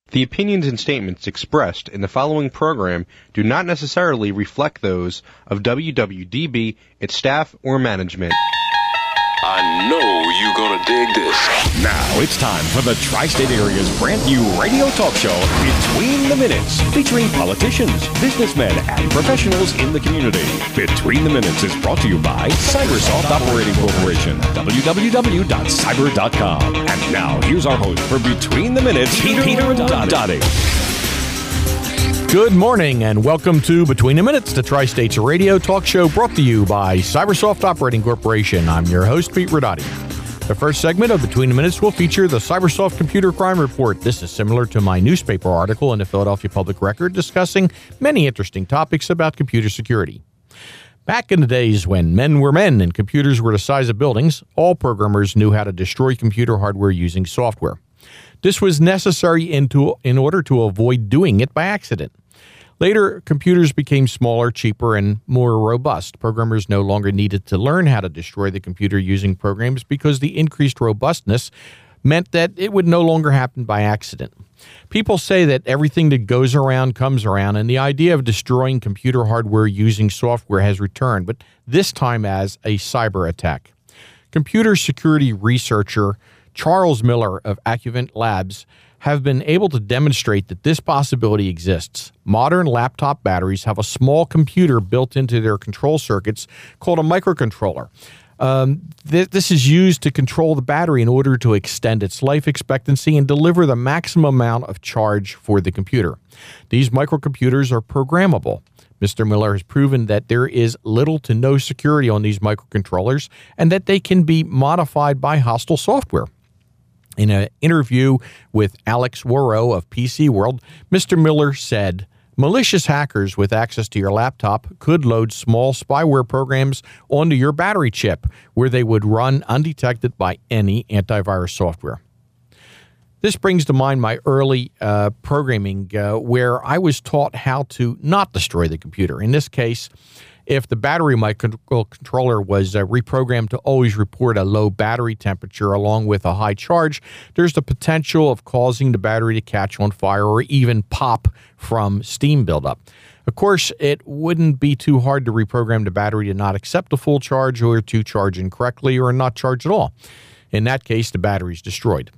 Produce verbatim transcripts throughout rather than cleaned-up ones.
The opinions and statements expressed in the following program do not necessarily reflect those of W W D B, its staff, or management. I know you're gonna dig this. Now it's time for the Tri-State Area's brand new radio talk show, Between the Minutes, featuring politicians, businessmen, and professionals in the community. Between the Minutes is brought to you by Cybersoft Operating Corporation, w w w dot cyber dot com. And now here's our host for Between the Minutes, Peter, Peter Dottie. Good morning and welcome to Between the Minutes, the Tri-State's radio talk show brought to you by Cybersoft Operating Corporation. I'm your host, Pete Rodati. The first segment of Between the Minutes will feature the Cybersoft Computer Crime Report. This is similar to my newspaper article in the Philadelphia Public Record discussing many interesting topics about computer security. Back in the days when men were men and computers were the size of buildings, all programmers knew how to destroy computer hardware using software. This was necessary into, in order to avoid doing it by accident. Later, computers became smaller, cheaper, and more robust. Programmers no longer needed to learn how to destroy the computer using programs because the increased robustness meant that it would no longer happen by accident. People say that everything that goes around comes around, and the idea of destroying computer hardware using software has returned, but this time as a cyber attack. Computer security researcher Charles Miller of Accuvant Labs have been able to demonstrate that this possibility exists. Modern laptop batteries have a small computer built into their control circuits called a microcontroller. Um, th- this is used to control the battery in order to extend its life expectancy and deliver the maximum amount of charge for the computer. These microcomputers are programmable. Mister Miller has proven that there is little to no security on these microcontrollers and that they can be modified by hostile software. In an interview with Alex Worrow of P C World, Mister Miller said, "Malicious hackers with access to your laptop could load small spyware programs onto your battery chip, where they would run undetected by any antivirus software." This brings to mind my early uh, programming uh, where I was taught how to not destroy the computer. In this case, if the battery microcontroller was uh, reprogrammed to always report a low battery temperature along with a high charge, there's the potential of causing the battery to catch on fire or even pop from steam buildup. Of course, it wouldn't be too hard to reprogram the battery to not accept a full charge or to charge incorrectly or not charge at all. In that case, the battery is destroyed.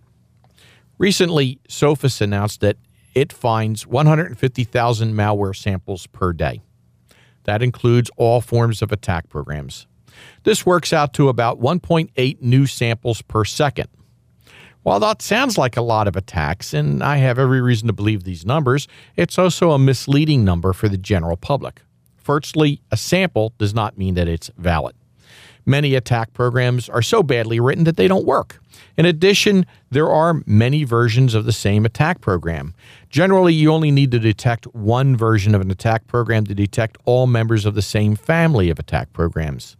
Recently, Sophos announced that it finds one hundred fifty thousand malware samples per day. That includes all forms of attack programs. This works out to about one point eight new samples per second. While that sounds like a lot of attacks, and I have every reason to believe these numbers, it's also a misleading number for the general public. Firstly, a sample does not mean that it's valid. Many attack programs are so badly written that they don't work. In addition, there are many versions of the same attack program. Generally, you only need to detect one version of an attack program to detect all members of the same family of attack programs.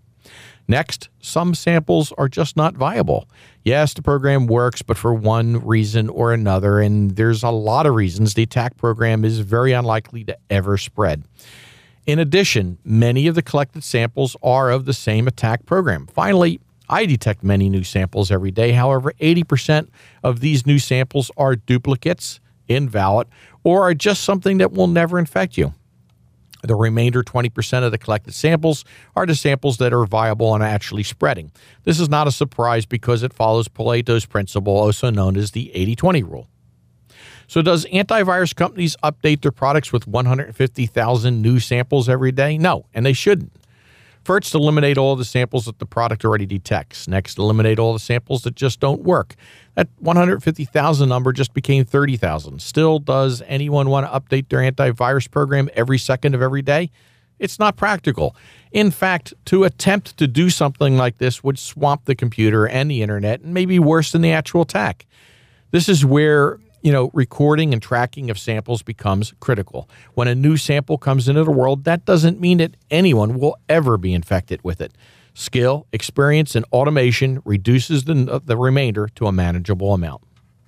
Next, some samples are just not viable. Yes, the program works, but for one reason or another, and there's a lot of reasons, the attack program is very unlikely to ever spread. In addition, many of the collected samples are of the same attack program. Finally, I detect many new samples every day. However, eighty percent of these new samples are duplicates, invalid, or are just something that will never infect you. The remainder twenty percent of the collected samples are the samples that are viable and actually spreading. This is not a surprise because it follows Pareto's principle, also known as the eighty twenty rule. So does antivirus companies update their products with one hundred fifty thousand new samples every day? No, and they shouldn't. First, eliminate all the samples that the product already detects. Next, eliminate all the samples that just don't work. That one hundred fifty thousand number just became thirty thousand. Still, does anyone want to update their antivirus program every second of every day? It's not practical. In fact, to attempt to do something like this would swamp the computer and the internet, and maybe worse than the actual attack. This is where, you know, recording and tracking of samples becomes critical. When a new sample comes into the world, that doesn't mean that anyone will ever be infected with it. Skill, experience, and automation reduces the, the remainder to a manageable amount.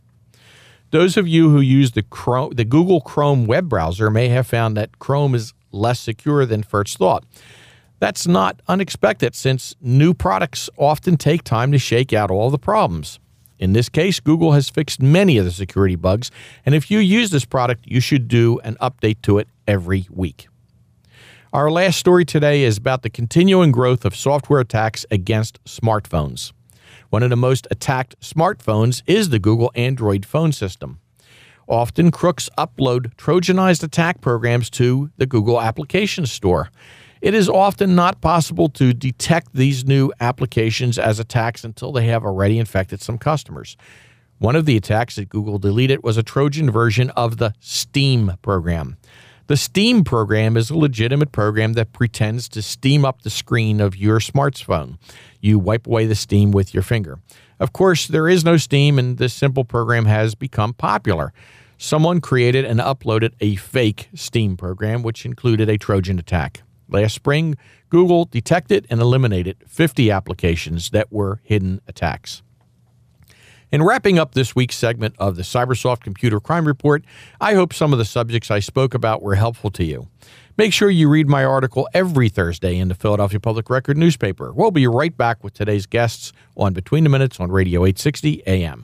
Those of you who use the Chrome, the Google Chrome web browser may have found that Chrome is less secure than first thought. That's not unexpected since new products often take time to shake out all the problems. In this case, Google has fixed many of the security bugs, and if you use this product, you should do an update to it every week. Our last story today is about the continuing growth of software attacks against smartphones. One of the most attacked smartphones is the Google Android phone system. Often, crooks upload Trojanized attack programs to the Google Application Store. It is often not possible to detect these new applications as attacks until they have already infected some customers. One of the attacks that Google deleted was a Trojan version of the Steam program. The Steam program is a legitimate program that pretends to steam up the screen of your smartphone. You wipe away the steam with your finger. Of course, there is no steam, and this simple program has become popular. Someone created and uploaded a fake Steam program, which included a Trojan attack. Last spring, Google detected and eliminated fifty applications that were hidden attacks. In wrapping up this week's segment of the Cybersoft Computer Crime Report, I hope some of the subjects I spoke about were helpful to you. Make sure you read my article every Thursday in the Philadelphia Public Record newspaper. We'll be right back with today's guests on Between the Minutes on Radio eight sixty A M.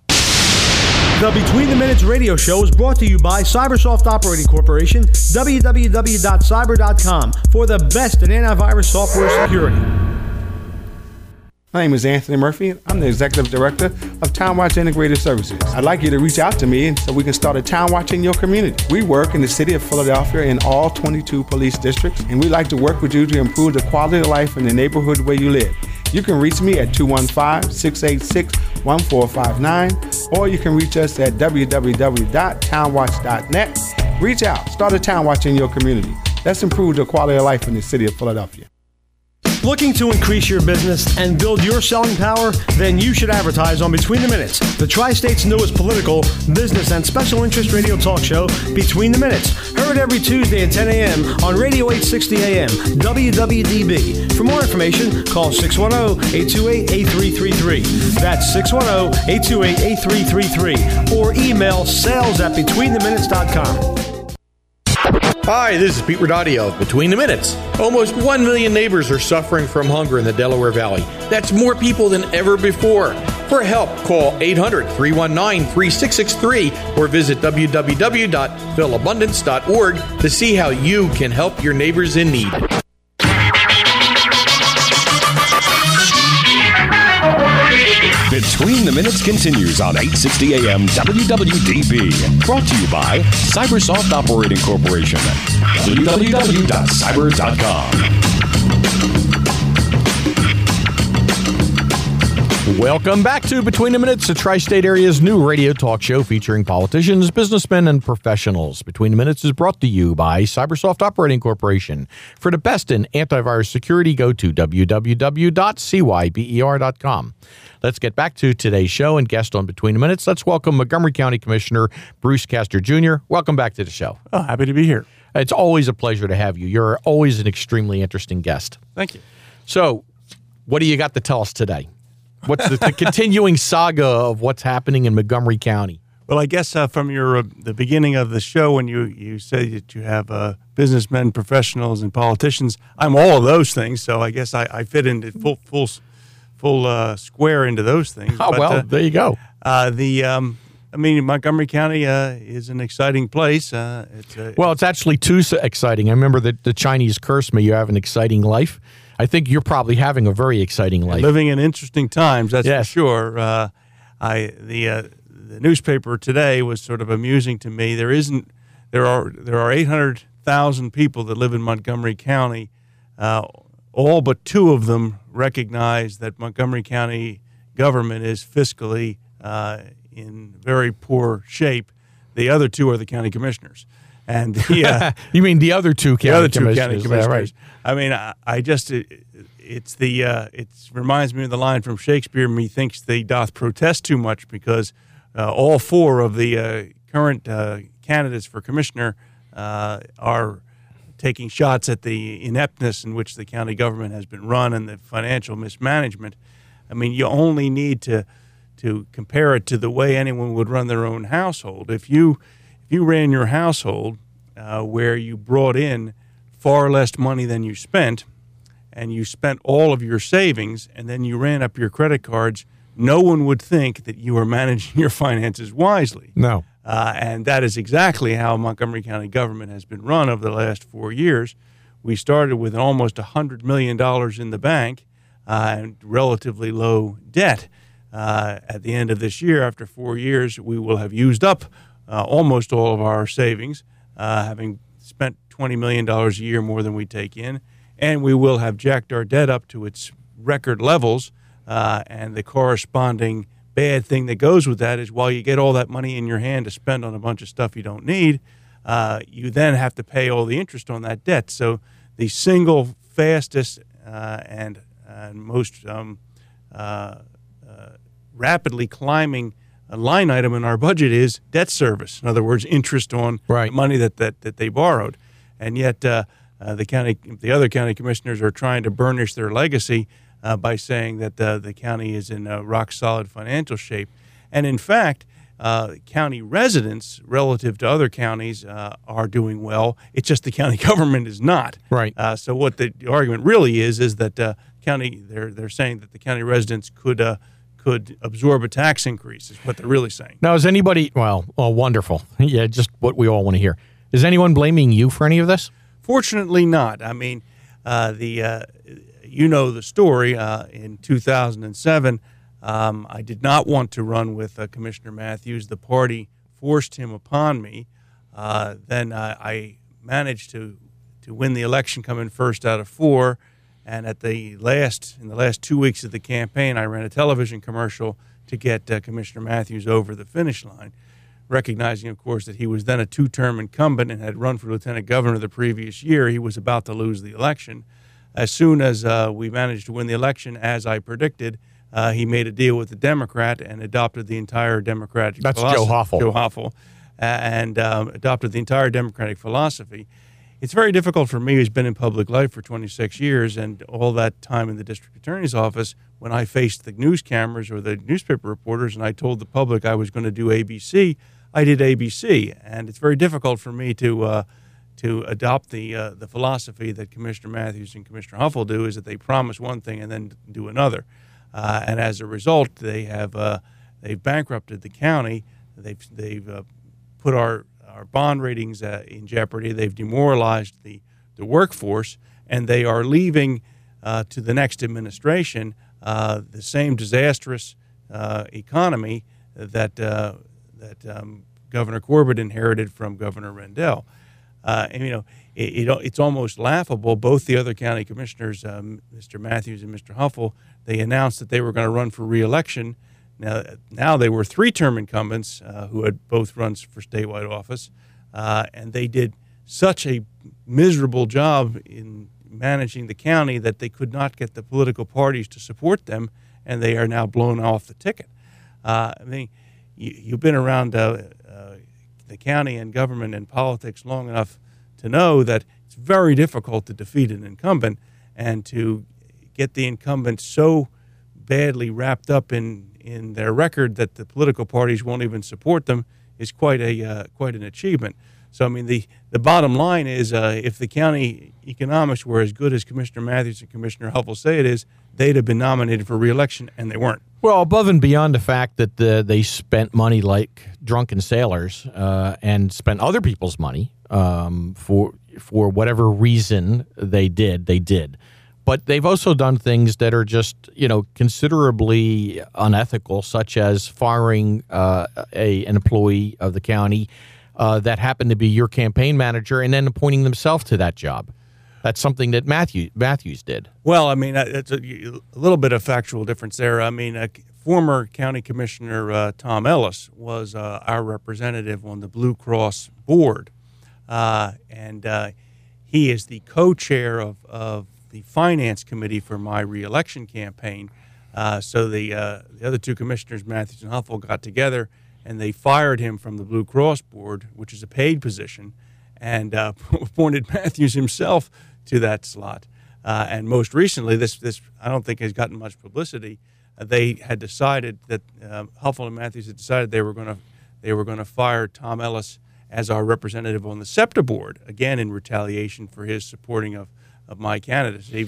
The Between the Minutes radio show is brought to you by Cybersoft Operating Corporation, w w w dot cyber dot com, for the best in antivirus software security. My name is Anthony Murphy. I'm the Executive Director of TownWatch Integrated Services. I'd like you to reach out to me so we can start a Town Watch in your community. We work in the city of Philadelphia in all twenty-two police districts, and we like to work with you to improve the quality of life in the neighborhood where you live. You can reach me at two one five, six eight six, one four five nine, or you can reach us at w w w dot town watch dot net. Reach out. Start a Town Watch in your community. Let's improve the quality of life in the city of Philadelphia. Looking to increase your business and build your selling power? Then you should advertise on Between the Minutes, the Tri-State's newest political, business, and special interest radio talk show, Between the Minutes. Heard every Tuesday at ten a m on Radio eight sixty A M, W W D B. For more information, call six one zero, eight two eight, eight three three three. That's six one zero, eight two eight, eight three three three. Or email sales at between the minutes dot com. Hi, this is Pete Rodati of Between the Minutes. Almost one million neighbors are suffering from hunger in the Delaware Valley. That's more people than ever before. For help, call eight hundred, three one nine, three six six three or visit w w w dot phil abundance dot org to see how you can help your neighbors in need. Between the Minutes continues on eight sixty A M W W D B. Brought to you by Cybersoft Operating Corporation. w w w dot cyber dot com. Welcome back to Between the Minutes, the Tri-State Area's new radio talk show featuring politicians, businessmen, and professionals. Between the Minutes is brought to you by Cybersoft Operating Corporation. For the best in antivirus security, go to w w w dot cyber dot com. Let's get back to today's show and guest on Between the Minutes. Let's welcome Montgomery County Commissioner Bruce Castor Junior Welcome back to the show. Oh, happy to be here. It's always a pleasure to have you. You're always an extremely interesting guest. Thank you. So, what do you got to tell us today? What's the, the continuing saga of what's happening in Montgomery County? Well, I guess uh, from your uh, the beginning of the show when you, you say that you have uh, businessmen, professionals, and politicians, I'm all of those things. So I guess I, I fit into full full full uh, square into those things. Oh, but, well, uh, there you go. Uh, the um, I mean, Montgomery County uh, is an exciting place. Uh, it's a, well, it's actually too exciting. I remember that the Chinese curse me, you have an exciting life. I think you're probably having a very exciting life. Living in interesting times, that's yes. for sure. Uh, I the uh, the newspaper today was sort of amusing to me. There isn't there are there are eight hundred thousand people that live in Montgomery County. Uh, all but two of them recognize that Montgomery County government is fiscally uh, in very poor shape. The other two are the county commissioners. And the, uh, you mean the other two county the other two commissioners? county commissioners. Right. I mean, I, I just it, it's the uh, it reminds me of the line from Shakespeare. Methinks they doth protest too much, because uh, all four of the uh, current uh, candidates for commissioner uh, are taking shots at the ineptness in which the county government has been run and the financial mismanagement. I mean, you only need to to compare it to the way anyone would run their own household. If you if you ran your household uh, where you brought in far less money than you spent, and you spent all of your savings, and then you ran up your credit cards no one would think that you are managing your finances wisely. No. Uh, and that is exactly how Montgomery County government has been run over the last four years. We started with almost one hundred million dollars in the bank uh, and relatively low debt. Uh, at the end of this year, after four years, we will have used up uh, almost all of our savings, uh, having spent twenty million dollars a year more than we take in, and we will have jacked our debt up to its record levels, uh, and the corresponding bad thing that goes with that is while you get all that money in your hand to spend on a bunch of stuff you don't need, uh, you then have to pay all the interest on that debt. So the single fastest uh, and, and most um, uh, uh, rapidly climbing uh, line item in our budget is debt service. In other words, interest on right. the money that, that, that they borrowed. And yet uh, uh, the county, the other county commissioners are trying to burnish their legacy Uh, by saying that uh, the county is in uh, rock-solid financial shape. And in fact, uh, county residents, relative to other counties, uh, are doing well. It's just the county government is not. Right. Uh, so what the argument really is is that uh, county they're they're saying that the county residents could uh, could absorb a tax increase. Is what they're really saying. Now, is anybody? Well, well, wonderful. Yeah, just what we all want to hear. Is anyone blaming you for any of this? Fortunately, not. I mean, uh, the. Uh, You know the story. Uh, in two thousand seven, um, I did not want to run with uh, Commissioner Matthews. The party forced him upon me. Uh, then uh, I managed to to win the election, coming first out of four. And at the last, in the last two weeks of the campaign, I ran a television commercial to get uh, Commissioner Matthews over the finish line, recognizing, of course, that he was then a two-term incumbent and had run for lieutenant governor the previous year. He was about to lose the election. As soon as uh, we managed to win the election, as I predicted, uh, he made a deal with the Democrat and adopted the entire Democratic That's philosophy. Joe Hoffel. Joe Hoffel, uh, and um, adopted the entire Democratic philosophy. It's very difficult for me, who's been in public life for twenty-six years and all that time in the district attorney's office, when I faced the news cameras or the newspaper reporters and I told the public I was going to do A B C, I did A B C. And it's very difficult for me to uh, to adopt the uh, the philosophy that Commissioner Matthews and Commissioner Hoffel do, is that they promise one thing and then do another. Uh, and as a result, they have uh, they've bankrupted the county. They've they've uh, put our our bond ratings uh, in jeopardy. They've demoralized the, the workforce, and they are leaving uh, to the next administration uh, the same disastrous uh, economy that uh, that um, Governor Corbett inherited from Governor Rendell. Uh, and, you know, it, it, it's almost laughable. Both the other county commissioners, um, Mister Matthews and Mister Hoffel, they announced that they were going to run for re-election. Now, now they were three-term incumbents uh, who had both run for statewide office, uh, and they did such a miserable job in managing the county that they could not get the political parties to support them, and they are now blown off the ticket. Uh, I mean, you, you've been around uh, uh, the county and government and politics long enough to know that it's very difficult to defeat an incumbent, and to get the incumbent so badly wrapped up in, in their record that the political parties won't even support them is quite a uh, quite an achievement. So, I mean, the, the bottom line is uh, if the county economics were as good as Commissioner Matthews and Commissioner Hoffel say it is, they'd have been nominated for re-election, and they weren't. Well, above and beyond the fact that the, they spent money like drunken sailors uh, and spent other people's money um, for for whatever reason they did, they did. But they've also done things that are just, you know, considerably unethical, such as firing uh, a an employee of the county uh, that happened to be your campaign manager, and then appointing themselves to that job. That's something that Matthew, Matthews did. Well, I mean, it's a, a little bit of factual difference there. I mean, uh, former County Commissioner uh, Tom Ellis was uh, our representative on the Blue Cross board, uh, and uh, he is the co-chair of, of the Finance Committee for my re-election campaign. Uh, so the, uh, the other two commissioners, Matthews and Hoffel, got together, and they fired him from the Blue Cross board, which is a paid position, and uh, appointed Matthews himself to that slot. Uh, and most recently, this this I don't think has gotten much publicity. Uh, they had decided that uh, Hoffel and Matthews had decided they were going to they were going to fire Tom Ellis as our representative on the SEPTA board, again in retaliation for his supporting of, of my candidacy.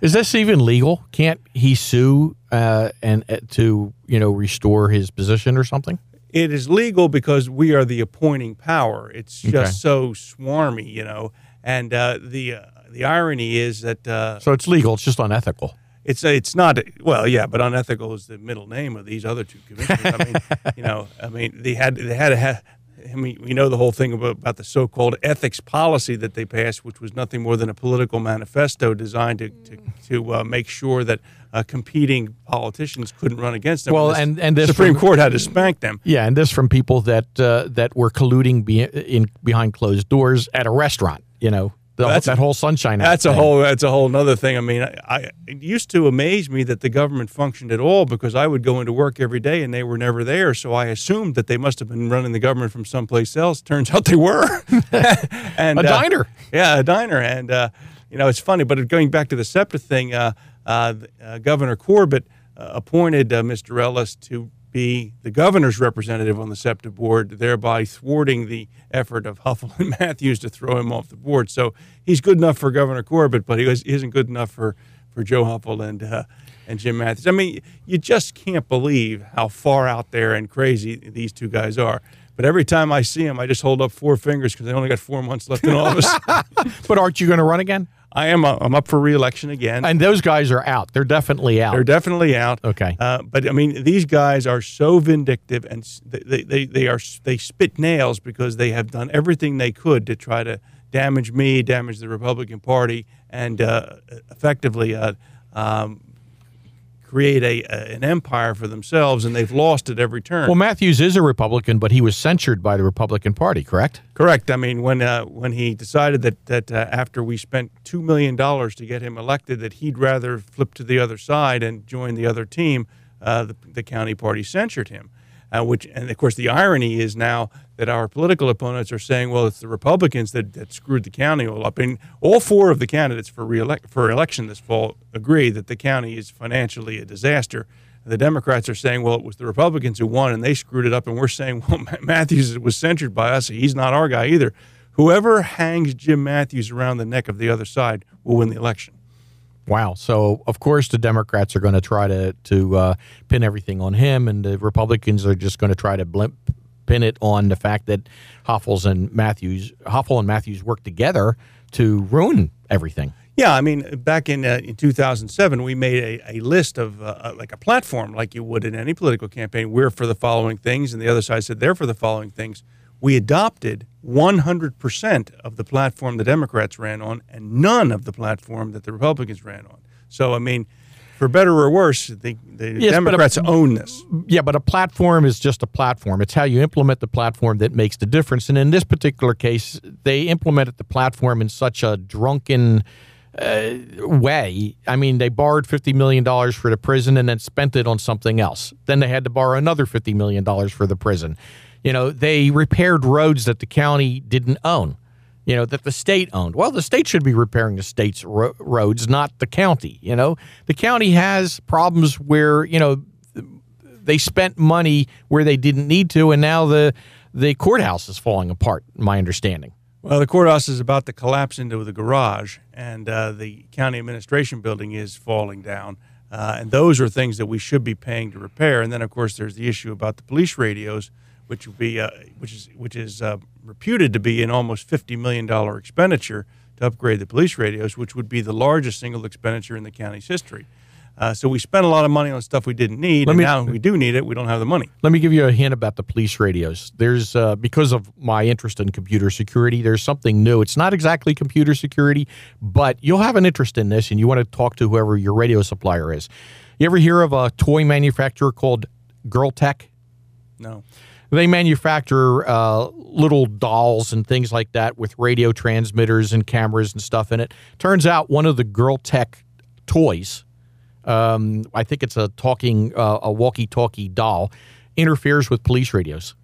Is this even legal? Can't he sue uh, and uh, to you know restore his position or something? It is legal because we are the appointing power. It's just Okay. so swarmy, you know. And uh, the uh, the irony is that uh, So it's legal. It's just unethical. it's it's not well, yeah, but unethical is the middle name of these other two commissioners. I mean, you know, I mean they had they had to have. I mean, we know the whole thing about, about the so-called ethics policy that they passed, which was nothing more than a political manifesto designed to to, to uh, make sure that uh, competing politicians couldn't run against them. Well, This and- and this Supreme from- Court had to spank them. Yeah, and this from people that uh, that were colluding be- in behind closed doors at a restaurant. You know, the, That's- that whole Sunshine Act. That's a thing. whole. That's a whole nother thing. I mean, I, I it used to amaze me that the government functioned at all because I would go into work every day and they were never there. So I assumed that they must have been running the government from someplace else. Turns out they were. and A uh, diner. Yeah, a diner. And uh, you know, it's funny. But going back to the SEPTA thing, uh, uh, uh, Governor Corbett uh, appointed uh, Mister Ellis to be the governor's representative on the SEPTA board, thereby thwarting the effort of Huffle and Matthews to throw him off the board. So he's good enough for Governor Corbett, but he was, isn't good enough for, for Joe Huffle and uh, and Jim Matthews. I mean, you just can't believe how far out there and crazy these two guys are. But every time I see them, I just hold up four fingers because they only got four months left in office. But aren't you going to run again? I am. Uh, I'm up for re-election again. And those guys are out. They're definitely out. They're definitely out. Okay. Uh, but I mean, these guys are so vindictive, and s- they, they they are they spit nails because they have done everything they could to try to damage me, damage the Republican Party, and uh, effectively uh, um, create a, a an empire for themselves. And they've lost at every turn. Well, Matthews is a Republican, but he was censured by the Republican Party, correct? Correct. I mean, when uh, when he decided that that uh, after we spent two million dollars to get him elected, that he'd rather flip to the other side and join the other team, uh, the, the county party censured him. Uh, which, and of course, the irony is now that our political opponents are saying, well, it's the Republicans that, that screwed the county all up. And all four of the candidates for reelect for election this fall agree that the county is financially a disaster. The Democrats are saying, well, it was the Republicans who won and they screwed it up. And we're saying, well, Matthews was censured by us. He's not our guy either. Whoever hangs Jim Matthews around the neck of the other side will win the election. Wow. So, of course, the Democrats are going to try to, to uh, pin everything on him, and the Republicans are just going to try to blimp, pin it on the fact that Hoffles and Matthews, Hoffle and Matthews worked together to ruin everything. Yeah, I mean, back in uh, in two thousand seven, we made a, a list of uh, like a platform, like you would in any political campaign. We're for the following things, and the other side said they're for the following things. We adopted one hundred percent of the platform the Democrats ran on, and none of the platform that the Republicans ran on. So, I mean, for better or worse, the, the Yes, but Democrats a- own this. Yeah, but a platform is just a platform. It's how you implement the platform that makes the difference. And in this particular case, they implemented the platform in such a drunken uh, way. I mean, they borrowed fifty million dollars for the prison and then spent it on something else. Then they had to borrow another fifty million dollars for the prison. You know, they repaired roads that the county didn't own, you know, that the state owned. Well, the state should be repairing the state's ro- roads, not the county. You know, the county has problems where, you know, they spent money where they didn't need to, and now the the courthouse is falling apart, my understanding. Well, the courthouse is about to collapse into the garage, and uh, the county administration building is falling down. Uh, and those are things that we should be paying to repair. And then, of course, there's the issue about the police radios, which would be uh, which is which is uh, reputed to be an almost fifty million dollars expenditure to upgrade the police radios, which would be the largest single expenditure in the county's history. Uh, so we spent a lot of money on stuff we didn't need, Let and me- now we do need it. We don't have the money. Let me give you a hint about the police radios. There's, uh, because of my interest in computer security, there's something new. It's not exactly computer security, but you'll have an interest in this, and you want to talk to whoever your radio supplier is. You ever hear of a toy manufacturer called Girltech? No. They manufacture uh, little dolls and things like that with radio transmitters and cameras and stuff in it. Turns out one of the Girltech toys, um, I think it's a talking, uh, a walkie-talkie doll, interferes with police radios.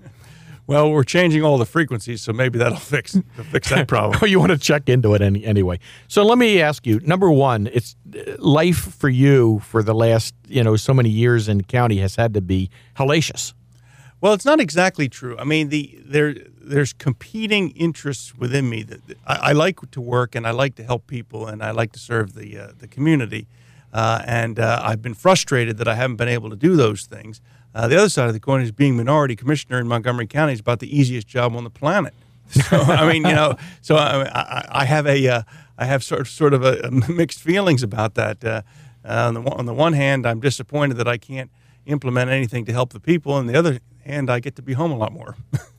Well, we're changing all the frequencies, so maybe that'll fix that'll fix that problem. Oh, you want to check into it any, anyway. So let me ask you, number one, it's uh, life for you for the last, you know, so many years in the county has had to be hellacious. Well, it's not exactly true. I mean, the there there's competing interests within me. That I, I like to work and I like to help people and I like to serve the uh, the community. Uh, and uh, I've been frustrated that I haven't been able to do those things. Uh, the other side of the coin is being minority commissioner in Montgomery County is about the easiest job on the planet. So I mean, you know, so I, I, I have a uh, I have sort of, sort of a, a mixed feelings about that. Uh, uh, on the on the one hand, I'm disappointed that I can't implement anything to help the people. On the other hand, I get to be home a lot more.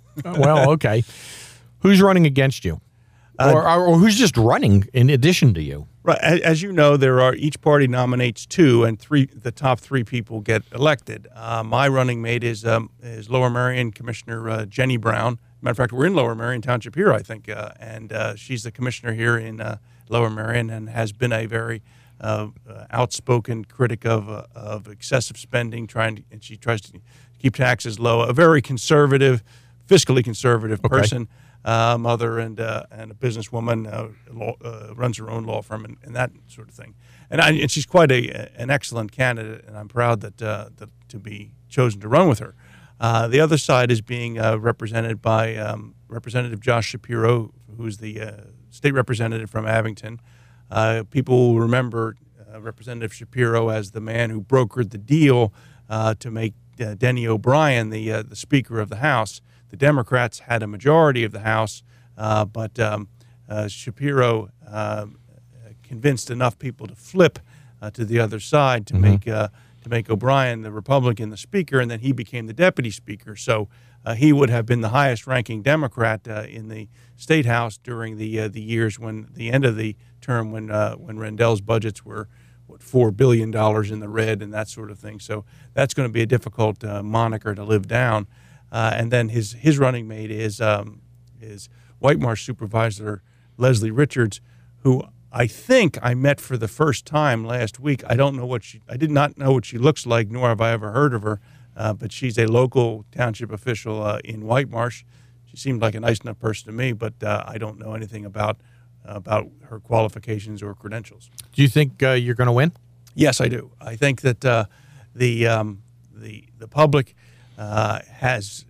Well, okay. Who's running against you, Uh, or, or, or who's just running in addition to you? Right. As, as you know, there are each party nominates two, and three. The top three people get elected. Uh, my running mate is um, is Lower Merion Commissioner uh, Jenny Brown. Matter of fact, we're in Lower Merion Township here, I think, uh, and uh, she's the commissioner here in uh, Lower Merion, and has been a very uh, uh, outspoken critic of uh, of excessive spending. Trying to, and she tries to keep taxes low. A very conservative, fiscally conservative Okay. person. Uh, mother and uh, and a businesswoman, uh, law, uh, runs her own law firm and, and that sort of thing. And, I, and she's quite a an excellent candidate, and I'm proud that, uh, that to be chosen to run with her. Uh, the other side is being uh, represented by um, Representative Josh Shapiro, who's the uh, state representative from Abington. Uh, people will remember uh, Representative Shapiro as the man who brokered the deal uh, to make uh, Denny O'Brien the uh, the Speaker of the House. The Democrats had a majority of the House, uh, but um, uh, Shapiro uh, convinced enough people to flip uh, to the other side to mm-hmm. make uh, to make O'Brien the Republican the Speaker, and then he became the Deputy Speaker. So uh, he would have been the highest-ranking Democrat uh, in the State House during the uh, the years when the end of the term when uh, when Rendell's budgets were what four billion dollars in the red and that sort of thing. So that's going to be a difficult uh, moniker to live down. Uh, and then his his running mate is um, is White Marsh Supervisor Leslie Richards, who I think I met for the first time last week. I don't know what she I did not know what she looks like, nor have I ever heard of her. Uh, but she's a local township official uh, in White Marsh. She seemed like a nice enough person to me, but uh, I don't know anything about uh, about her qualifications or credentials. Do you think uh, you're going to win? Yes, I do. I think that uh, the um, the the public. Uh, has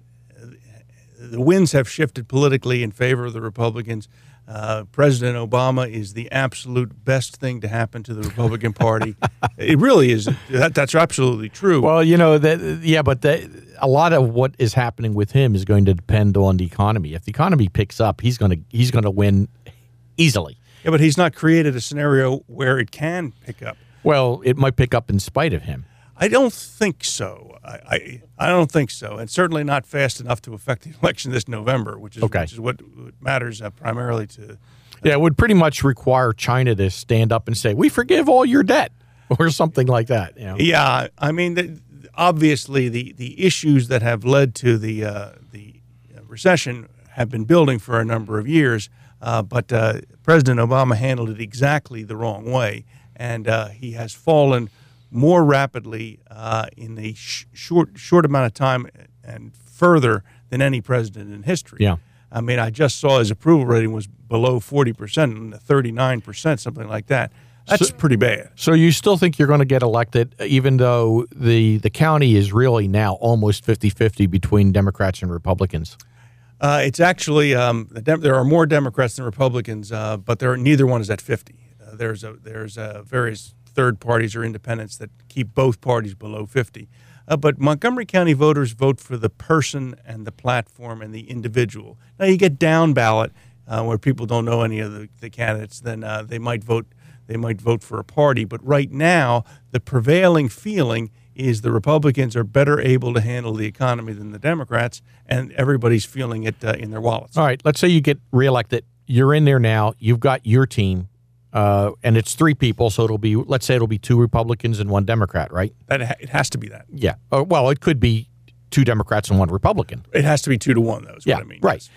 the winds have shifted politically in favor of the Republicans. Uh, President Obama is the absolute best thing to happen to the Republican Party. It really is. That, that's absolutely true. Well, you know that. Yeah, but that, a lot of what is happening with him is going to depend on the economy. If the economy picks up, he's going to he's going to win easily. Yeah, but he's not created a scenario where it can pick up. Well, it might pick up in spite of him. I don't think so. I, I I don't think so, and certainly not fast enough to affect the election this November, which is okay. which is what matters uh, primarily to. Uh, yeah, it would pretty much require China to stand up and say, "We forgive all your debt," or something like that. You know? Yeah, I mean, the, obviously, the, the issues that have led to the uh, the recession have been building for a number of years, uh, but uh, President Obama handled it exactly the wrong way, and uh, he has fallen more rapidly uh, in a sh- short short amount of time and further than any president in history. Yeah. I mean, I just saw his approval rating was below forty percent, thirty-nine percent, something like that. That's so, pretty bad. So you still think you're going to get elected, even though the, the county is really now almost fifty-fifty between Democrats and Republicans? Uh, it's actually um, the Dem- there are more Democrats than Republicans, uh, but there are, neither one is at fifty. Uh, there's a there's a various third parties or independents that keep both parties below fifty. Uh, but Montgomery County voters vote for the person and the platform and the individual. Now, you get down ballot uh, where people don't know any of the, the candidates, then uh, they might vote they might vote for a party. But right now, the prevailing feeling is the Republicans are better able to handle the economy than the Democrats, and everybody's feeling it uh, in their wallets. All right, let's say you get reelected. You're in there now. You've got your team. Uh, and it's three people, so it'll be, let's say it'll be two Republicans and one Democrat, right? That ha- it has to be that. Yeah. Uh, well, it could be two Democrats and one Republican. It has to be two to one, though, is yeah, what I mean. Right.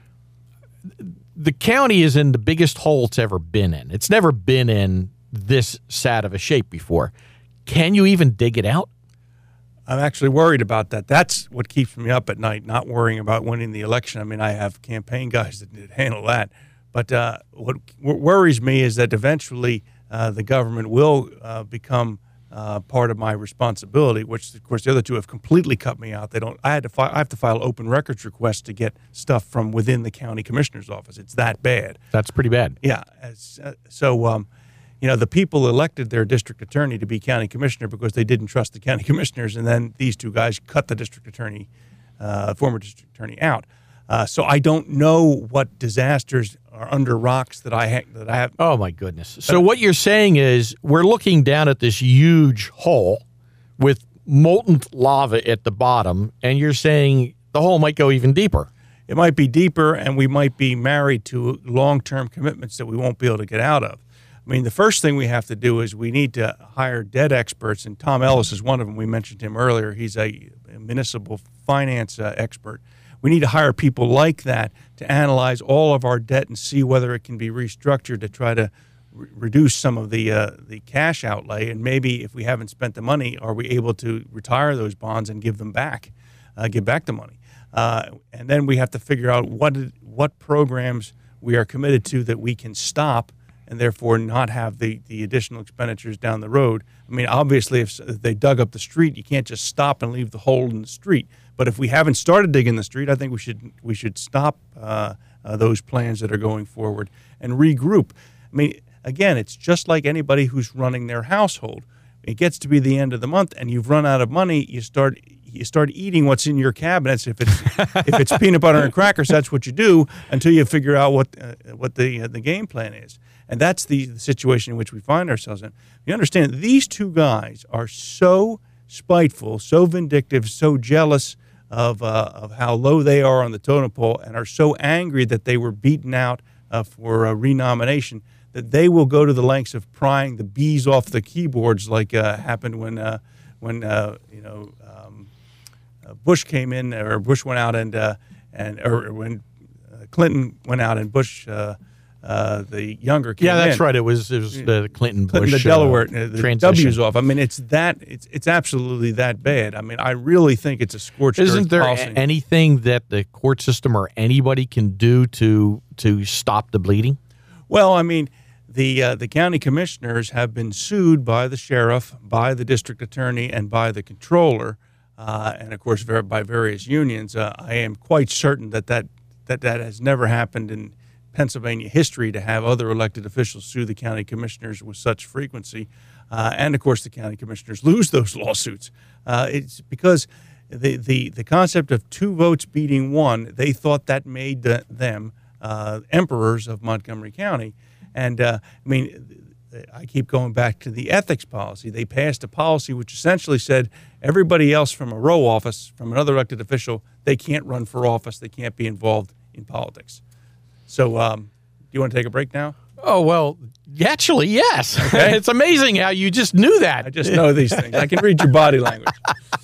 Yes. The county is in the biggest hole it's ever been in. It's never been in this sad of a shape before. Can you even dig it out? I'm actually worried about that. That's what keeps me up at night, not worrying about winning the election. I mean, I have campaign guys that, that handle that. But uh, what, what worries me is that eventually uh, the government will uh, become uh, part of my responsibility, which of course the other two have completely cut me out. They don't. I had to. Fi- I have to file open records requests to get stuff from within the county commissioner's office. It's that bad. That's pretty bad. Yeah. As, uh, so, um, you know, the people elected their district attorney to be county commissioner because they didn't trust the county commissioners, and then these two guys cut the district attorney, uh, former district attorney, out. Uh, so I don't know what disasters are under rocks that I ha- that I have. Oh my goodness! So what you're saying is we're looking down at this huge hole with molten lava at the bottom, and you're saying the hole might go even deeper. It might be deeper, and we might be married to long-term commitments that we won't be able to get out of. I mean, the first thing we have to do is we need to hire debt experts, and Tom Ellis is one of them. We mentioned him earlier. He's a municipal finance uh, expert. We need to hire people like that to analyze all of our debt and see whether it can be restructured to try to re- reduce some of the uh, the cash outlay. And maybe if we haven't spent the money, are we able to retire those bonds and give them back, uh, give back the money? Uh, and then we have to figure out what what programs we are committed to that we can stop and therefore not have the, the additional expenditures down the road. I mean, obviously, if they dug up the street, you can't just stop and leave the hole in the street. But if we haven't started digging the street, I think we should we should stop uh, uh, those plans that are going forward and regroup. I mean, again, it's just like anybody who's running their household. It gets to be the end of the month, and you've run out of money. You start you start eating what's in your cabinets. If it's if it's peanut butter and crackers, that's what you do until you figure out what uh, what the uh, the game plan is. And that's the, the situation in which we find ourselves in. You understand, these two guys are so spiteful, so vindictive, so jealous of uh, of how low they are on the totem pole, and are so angry that they were beaten out uh, for a renomination, that they will go to the lengths of prying the bees off the keyboards, like uh, happened when uh, when uh, you know um, uh, Bush came in, or Bush went out, and uh, and or when uh, Clinton went out, and Bush. Uh, Uh, the younger came yeah, that's in. right. It was it was the Clinton Bush Clinton, the Delaware, uh, uh, the transition. W's off. I mean, it's that it's it's absolutely that bad. I mean, I really think it's a scorched earth Isn't there policy. a- anything that the court system or anybody can do to to stop the bleeding? Well, I mean, the uh, the county commissioners have been sued by the sheriff, by the district attorney, and by the controller, uh, and of course ver- by various unions. Uh, I am quite certain that that, that that has never happened in Pennsylvania history, to have other elected officials sue the county commissioners with such frequency. Uh, and, of course, the county commissioners lose those lawsuits. Uh, it's because the, the, the concept of two votes beating one, they thought that made the, them uh, emperors of Montgomery County. And, uh, I mean, I keep going back to the ethics policy. They passed a policy which essentially said everybody else from a row office, from another elected official, they can't run for office. They can't be involved in politics. So, um, do you want to take a break now? Oh, well, actually, yes. Okay. It's amazing how you just knew that. I just know these things. I can read your body language.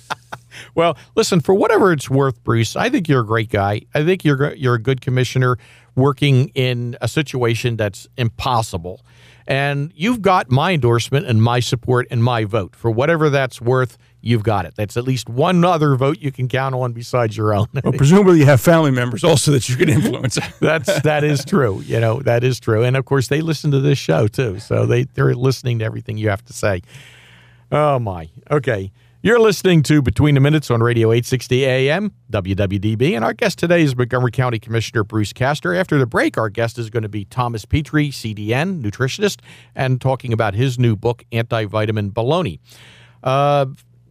Well, listen, for whatever it's worth, Bruce, I think you're a great guy. I think you're you're a good commissioner working in a situation that's impossible. And you've got my endorsement and my support and my vote. For whatever that's worth, you've got it. That's at least one other vote you can count on besides your own. Well, presumably you have family members also that you can influence. That's that is true. You know, that is true. And of course, they listen to this show too, so they they're listening to everything you have to say. Oh my. Okay. You're listening to Between the Minutes on Radio eight sixty A M, W W D B, and our guest today is Montgomery County Commissioner Bruce Castor. After the break, our guest is going to be Thomas Petrie, C D N, nutritionist, and talking about his new book, Anti-Vitamin Baloney. Uh,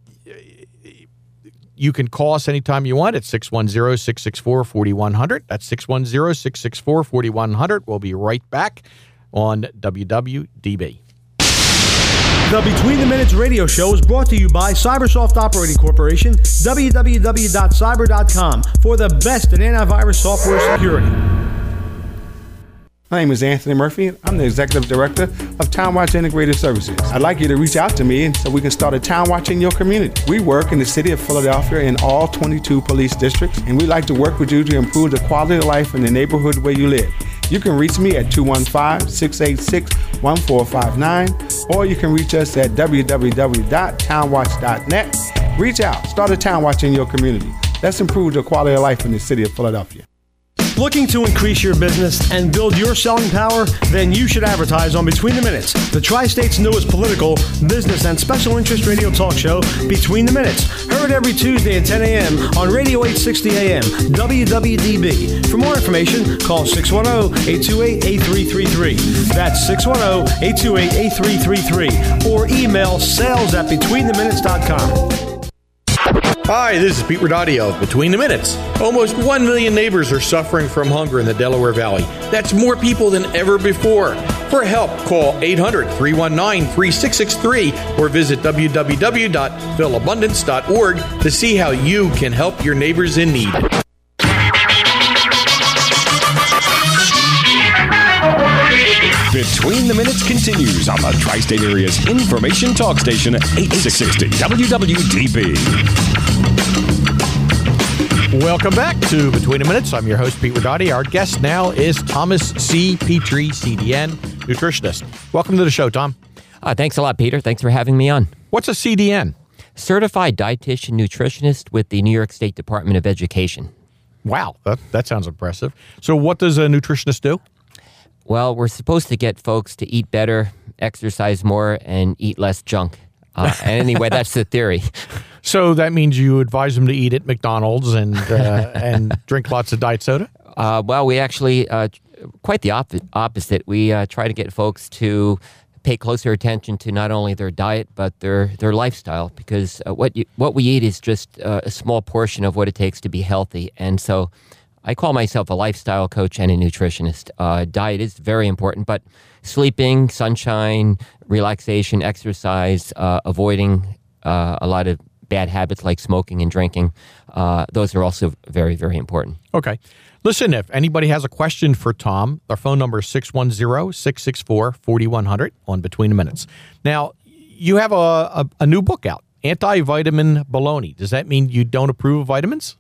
you can call us anytime you want at six one zero, six six four, four one zero zero. That's six one zero, six six four, four one zero zero. We'll be right back on W W D B. The Between the Minutes radio show is brought to you by Cybersoft Operating Corporation, w w w dot cyber dot com, for the best in antivirus software security. My name is Anthony Murphy. I'm the Executive Director of TownWatch Integrated Services. I'd like you to reach out to me so we can start a Town Watch in your community. We work in the city of Philadelphia in all twenty-two police districts, and we'd like to work with you to improve the quality of life in the neighborhood where you live. You can reach me at two one five, six eight six, one four five nine, or you can reach us at w w w dot town watch dot net. Reach out, start a Town Watch in your community. Let's improve the quality of life in the city of Philadelphia. Looking to increase your business and build your selling power? Then you should advertise on Between the Minutes, the Tri-State's newest political, business, and special interest radio talk show, Between the Minutes. Heard every Tuesday at ten a.m. on Radio eight sixty A M, W W D B. For more information, call six one zero, eight two eight, eight three three three. That's six one zero, eight two eight, eight three three three. Or email sales at between the minutes dot com. Hi, this is Pete Rodati of Between the Minutes. Almost one million neighbors are suffering from hunger in the Delaware Valley. That's more people than ever before. For help, call eight hundred, three one nine, three six six three or visit w w w dot fill abundance dot org to see how you can help your neighbors in need. Between the Minutes continues on the Tri-State Area's information talk station, eight sixty W W D B. Welcome back to Between the Minutes. I'm your host, Pete Rodati. Our guest now is Thomas C. Petrie, C D N, nutritionist. Welcome to the show, Tom. Uh, thanks a lot, Peter. Thanks for having me on. What's a C D N? Certified Dietitian Nutritionist with the New York State Department of Education. Wow, that, that sounds impressive. So what does a nutritionist do? Well, we're supposed to get folks to eat better, exercise more, and eat less junk. Uh, anyway, that's the theory. So that means you advise them to eat at McDonald's and uh, and drink lots of diet soda? Uh, well, we actually, uh, quite the op- opposite. We uh, try to get folks to pay closer attention to not only their diet, but their, their lifestyle, because uh, what you, what we eat is just uh, a small portion of what it takes to be healthy. And so I call myself a lifestyle coach and a nutritionist. Uh, diet is very important, but sleeping, sunshine, relaxation, exercise, uh, avoiding uh, a lot of bad habits like smoking and drinking, uh, those are also very, very important. Okay. Listen, if anybody has a question for Tom, our phone number is six one zero, six six four, four one zero zero on Between the Minutes. Now, you have a, a, a new book out, Anti-Vitamin Baloney. Does that mean you don't approve of vitamins?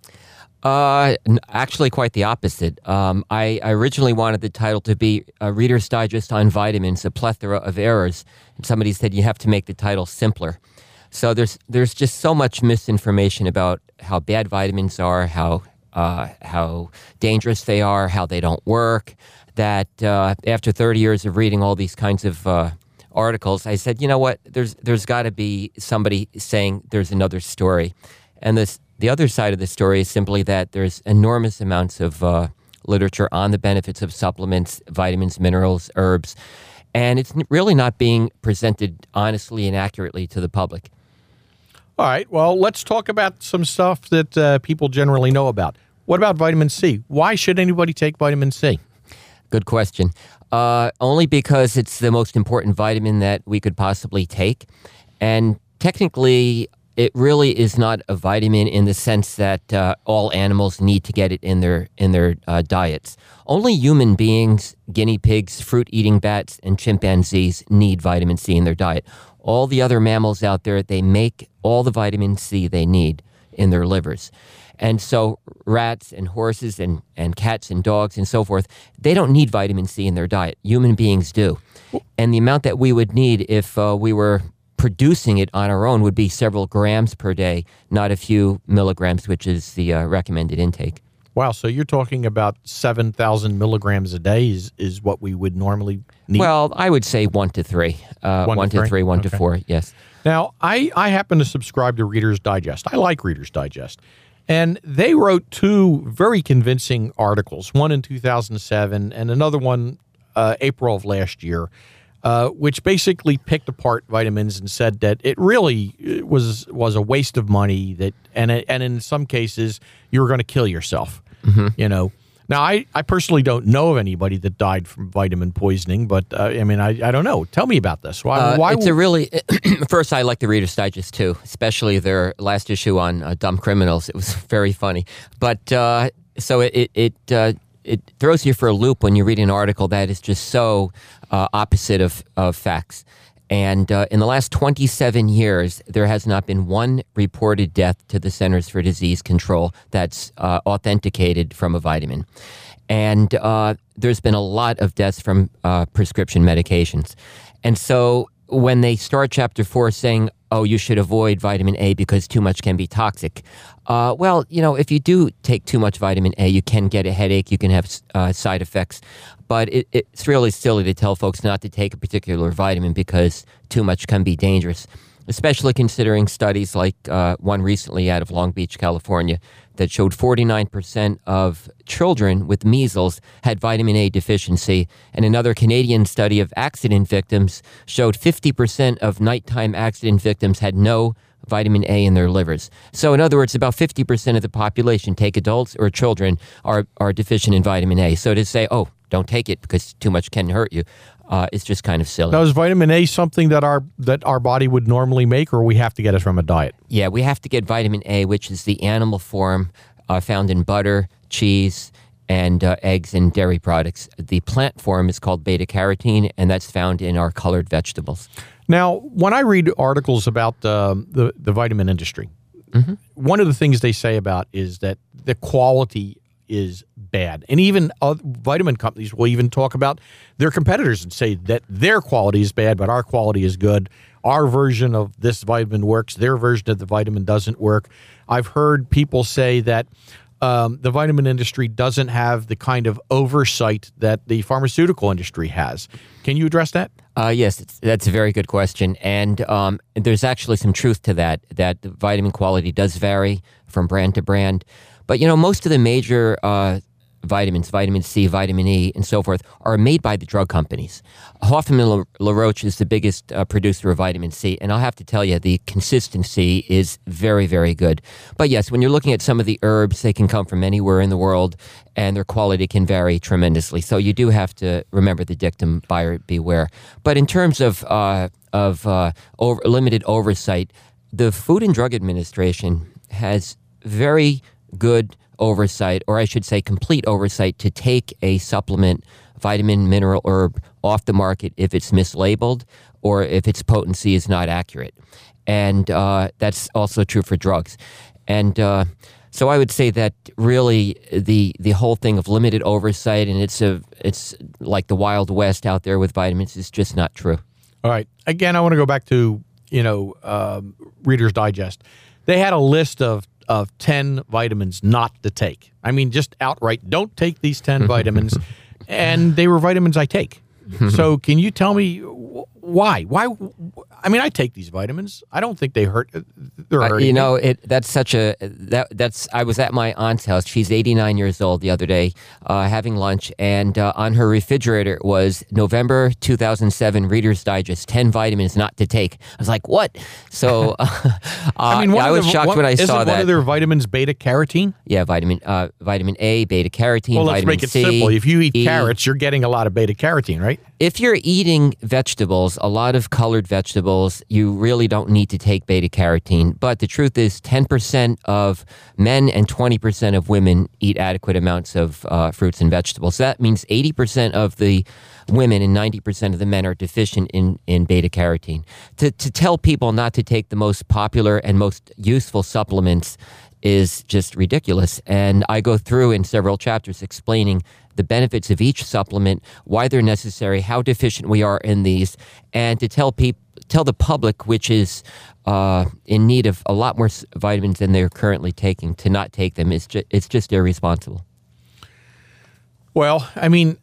Uh, n- actually, quite the opposite. Um, I, I originally wanted the title to be a Reader's Digest on Vitamins, a Plethora of Errors. And somebody said you have to make the title simpler. So there's there's just so much misinformation about how bad vitamins are, how uh, how dangerous they are, how they don't work, that uh, after thirty years of reading all these kinds of uh, articles, I said, you know what, there's there's got to be somebody saying there's another story. And this the other side of the story is simply that there's enormous amounts of uh, literature on the benefits of supplements, vitamins, minerals, herbs, and it's really not being presented honestly and accurately to the public. All right. Well, let's talk about some stuff that uh, people generally know about. What about vitamin C? Why should anybody take vitamin C? Good question. Uh, only because it's the most important vitamin that we could possibly take. And technically, it really is not a vitamin in the sense that uh, all animals need to get it in their in their uh, diets. Only human beings, guinea pigs, fruit-eating bats, and chimpanzees need vitamin C in their diet. All the other mammals out there, they make all the vitamin C they need in their livers. And so rats and horses and, and cats and dogs and so forth, they don't need vitamin C in their diet. Human beings do. And the amount that we would need if uh, we were producing it on our own would be several grams per day, not a few milligrams, which is the uh, recommended intake. Wow, so you're talking about seven thousand milligrams a day is, is what we would normally need? Well, I would say one to three. Uh, one, one to, to three? three, one okay. to four, yes. Now, I, I happen to subscribe to Reader's Digest. I like Reader's Digest. And they wrote two very convincing articles, one in two thousand seven and another one uh, April of last year, uh, which basically picked apart vitamins and said that it really was was a waste of money, that and, and in some cases, you were going to kill yourself. Mm-hmm. You know, now I, I personally don't know of anybody that died from vitamin poisoning, but uh, I mean, I, I don't know. Tell me about this. Why? Uh, why it's w- a really first. I like the Reader's Digest too, especially their last issue on uh, dumb criminals. It was very funny, but uh, so it it it, uh, it throws you for a loop when you read an article that is just so uh, opposite of of facts. And uh, in the last twenty-seven years, there has not been one reported death to the Centers for Disease Control that's uh, authenticated from a vitamin. And uh, there's been a lot of deaths from uh, prescription medications. And so when they start chapter four saying oh, you should avoid vitamin A because too much can be toxic. Uh, well, you know, if you do take too much vitamin A, you can get a headache, you can have uh, side effects. But it, it's really silly to tell folks not to take a particular vitamin because too much can be dangerous, especially considering studies like uh, one recently out of Long Beach, California, that showed forty-nine percent of children with measles had vitamin A deficiency. And another Canadian study of accident victims showed fifty percent of nighttime accident victims had no vitamin A in their livers. So in other words, about fifty percent of the population, take adults or children, are, are deficient in vitamin A. So to say, oh, don't take it because too much can hurt you, uh, it's just kind of silly. Now, is vitamin A something that our that our body would normally make, or we have to get it from a diet? Yeah, we have to get vitamin A, which is the animal form uh, found in butter, cheese, and uh, eggs and dairy products. The plant form is called beta-carotene, and that's found in our colored vegetables. Now, when I read articles about uh, the, the vitamin industry, mm-hmm. one of the things they say about is that the quality is bad. And even other vitamin companies will even talk about their competitors and say that their quality is bad, but our quality is good. Our version of this vitamin works. Their version of the vitamin doesn't work. I've heard people say that um, the vitamin industry doesn't have the kind of oversight that the pharmaceutical industry has. Can you address that? Uh, yes, it's, that's a very good question. And um, there's actually some truth to that, that the vitamin quality does vary from brand to brand. But, you know, most of the major uh, vitamins, vitamin C, vitamin E, and so forth, are made by the drug companies. Hoffman La Roche is the biggest uh, producer of vitamin C, and I'll have to tell you, the consistency is very, very good. But yes, when you're looking at some of the herbs, they can come from anywhere in the world, and their quality can vary tremendously. So you do have to remember the dictum, buyer beware. But in terms of, uh, of uh, over, limited oversight, the Food and Drug Administration has very good oversight, or I should say complete oversight, to take a supplement, vitamin, mineral, herb off the market if it's mislabeled or if its potency is not accurate. And uh, that's also true for drugs. And uh, so I would say that really the the whole thing of limited oversight, and it's a it's like the Wild West out there with vitamins, is just not true. All right. Again, I want to go back to, you know, um, Reader's Digest. They had a list of of ten vitamins not to take. I mean, just outright, don't take these ten vitamins. And they were vitamins I take. So can you tell me why? Why? I mean, I take these vitamins. I don't think they hurt. They're hurting. Uh, you know, me. it that's such a that that's. I was at my aunt's house. She's eighty-nine years old the other day, uh, having lunch, and uh, on her refrigerator was November two thousand seven Reader's Digest, ten vitamins not to take. I was like, what? So uh, I mean, I was the, shocked one, when I isn't saw that. One of their vitamins beta carotene? Yeah, vitamin uh, vitamin A, beta carotene. Well, let's vitamin make it C, simple. If you eat E. carrots, you're getting a lot of beta carotene, right? If you're eating vegetables, a lot of colored vegetables, you really don't need to take beta carotene. But the truth is, ten percent of men and twenty percent of women eat adequate amounts of uh, fruits and vegetables. That means eighty percent of the women and ninety percent of the men are deficient in, in beta carotene. To, to tell people not to take the most popular and most useful supplements is just ridiculous. And I go through in several chapters explaining the benefits of each supplement, why they're necessary, how deficient we are in these, and to tell people, tell the public, which is uh, in need of a lot more vitamins than they're currently taking, to not take them. It's just, it's just irresponsible. Well, I mean,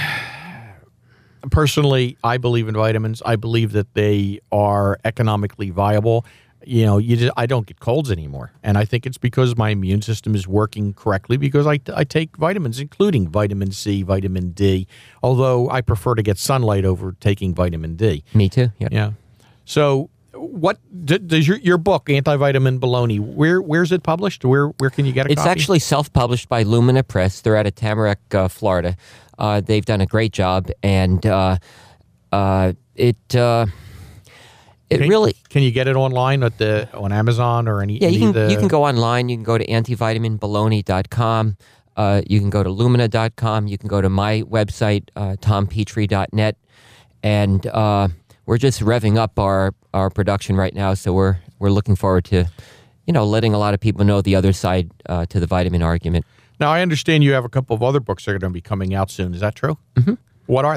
personally, I believe in vitamins. I believe that they are economically viable. You know, you just, I don't get colds anymore. And I think it's because my immune system is working correctly because I, I take vitamins, including vitamin C, vitamin D, although I prefer to get sunlight over taking vitamin D. Me too. Yep. Yeah. So what does your your book, Anti-Vitamin Baloney, where where's it published? Where where can you get a it's copy? It's actually self-published by Lumina Press. They're out of Tamarack, uh, Florida. Uh, they've done a great job, and uh, uh, it... Uh, It can, really can you get it online at the on Amazon or any? Yeah, any you can. of the... You can go online. You can go to anti vitamin baloney dot com. Uh, you can go to lumina dot com. You can go to my website, uh, tom petrie dot net, and uh, we're just revving up our, our production right now. So we're we're looking forward to, you know, letting a lot of people know the other side uh, to the vitamin argument. Now I understand you have a couple of other books that are going to be coming out soon. Is that true? Mm-hmm. What are they?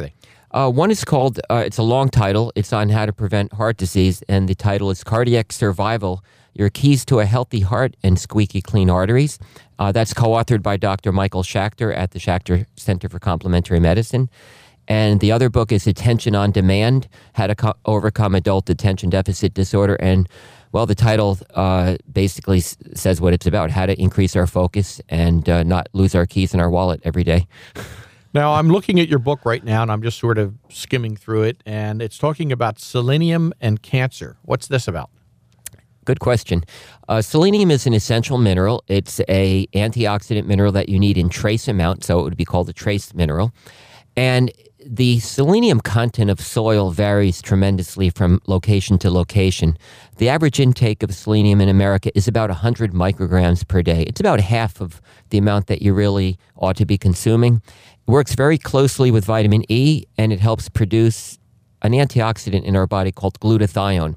Uh, one is called, uh, it's a long title. It's on how to prevent heart disease, and the title is Cardiac Survival, Your Keys to a Healthy Heart and Squeaky Clean Arteries. Uh, that's co-authored by Doctor Michael Schachter at the Schachter Center for Complementary Medicine. And the other book is Attention on Demand, How to Co- Overcome Adult Attention Deficit Disorder. And, well, the title uh, basically s- says what it's about, how to increase our focus and uh, not lose our keys in our wallet every day. Now, I'm looking at your book right now, and I'm just sort of skimming through it, and it's talking about selenium and cancer. What's this about? Good question. Uh, selenium is an essential mineral. It's a antioxidant mineral that you need in trace amount, so it would be called a trace mineral. And the selenium content of soil varies tremendously from location to location. The average intake of selenium in America is about one hundred micrograms per day. It's about half of the amount that you really ought to be consuming. It works very closely with vitamin E, and it helps produce an antioxidant in our body called glutathione.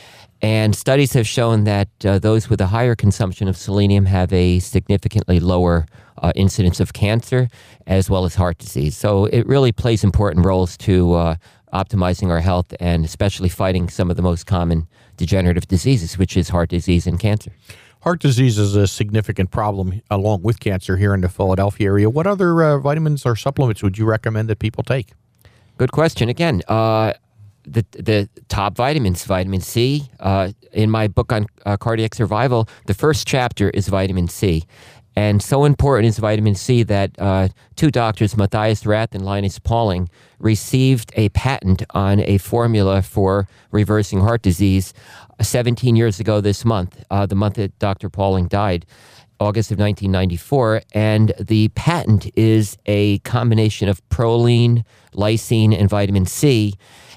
And studies have shown that uh, those with a higher consumption of selenium have a significantly lower uh, incidence of cancer as well as heart disease. So it really plays important roles to uh, optimizing our health and especially fighting some of the most common degenerative diseases, which is heart disease and cancer. Heart disease is a significant problem along with cancer here in the Philadelphia area. What other uh, vitamins or supplements would you recommend that people take? Good question. Again, uh, the the top vitamins, vitamin C. Uh, in my book on uh, cardiac survival, the first chapter is vitamin C. And so important is vitamin C that uh, two doctors, Matthias Rath and Linus Pauling, received a patent on a formula for reversing heart disease seventeen years ago this month, uh, the month that Doctor Pauling died, August of nineteen ninety-four. And the patent is a combination of proline, lysine, and vitamin C.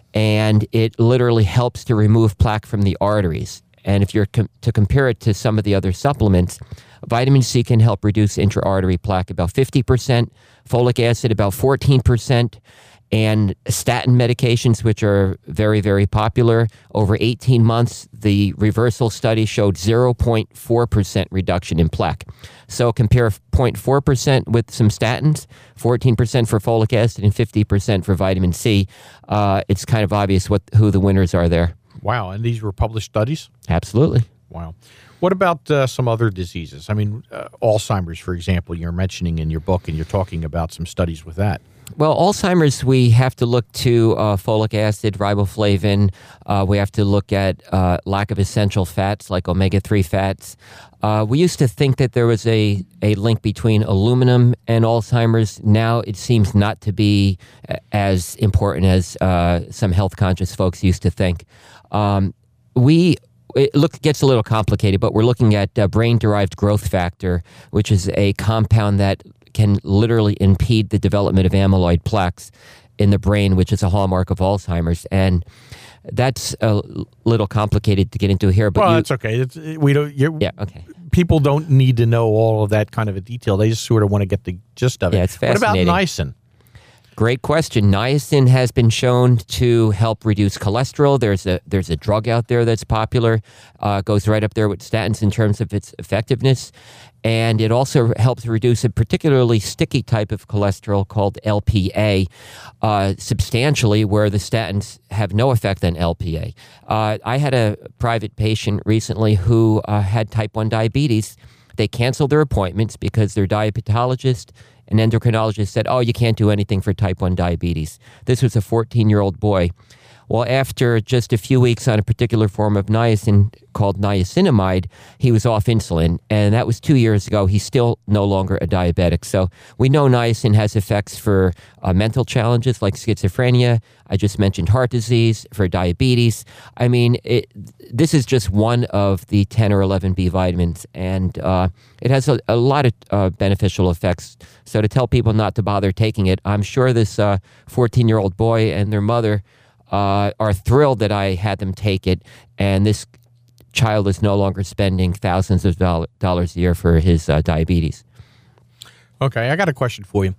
And it literally helps to remove plaque from the arteries. And if you're com- to compare it to some of the other supplements, vitamin C can help reduce intra-artery plaque about fifty percent, folic acid about fourteen percent, and statin medications, which are very, very popular. Over eighteen months, the reversal study showed zero point four percent reduction in plaque. So compare zero point four percent with some statins, fourteen percent for folic acid, and fifty percent for vitamin C. Uh, it's kind of obvious what who the winners are there. Wow, and these were published studies? Absolutely. Wow. What about uh, some other diseases? I mean, uh, Alzheimer's, for example, you're mentioning in your book, and you're talking about some studies with that. Well, Alzheimer's, we have to look to uh, folic acid, riboflavin. Uh, we have to look at uh, lack of essential fats like omega three fats. Uh, we used to think that there was a, a link between aluminum and Alzheimer's. Now it seems not to be as important as uh, some health-conscious folks used to think. Um, we It look, gets a little complicated, but we're looking at uh, brain-derived growth factor, which is a compound that can literally impede the development of amyloid plaques in the brain, which is a hallmark of Alzheimer's. And that's a little complicated to get into here. But well, you, it's okay. It's, we don't. You're, yeah, okay. People don't need to know all of that kind of a detail. They just sort of want to get the gist of it. Yeah, it's fascinating. What about niacin? Great question. Niacin has been shown to help reduce cholesterol. There's a there's a drug out there that's popular. Uh, goes right up there with statins in terms of its effectiveness. And it also helps reduce a particularly sticky type of cholesterol called L P A uh, substantially, where the statins have no effect on L P A. Uh, I had a private patient recently who uh, had type one diabetes. They canceled their appointments because their diabetologist and endocrinologist said, oh, you can't do anything for type one diabetes. This was a fourteen-year-old boy. Well, after just a few weeks on a particular form of niacin called niacinamide, he was off insulin, and that was two years ago. He's still no longer a diabetic. So we know niacin has effects for uh, mental challenges like schizophrenia. I just mentioned heart disease, for diabetes. I mean, it, this is just one of the ten or eleven B vitamins, and uh, it has a, a lot of uh, beneficial effects. So to tell people not to bother taking it, I'm sure this uh, fourteen-year-old boy and their mother Uh, are thrilled that I had them take it, and this child is no longer spending thousands of doll- dollars a year for his uh, diabetes. Okay, I got a question for you.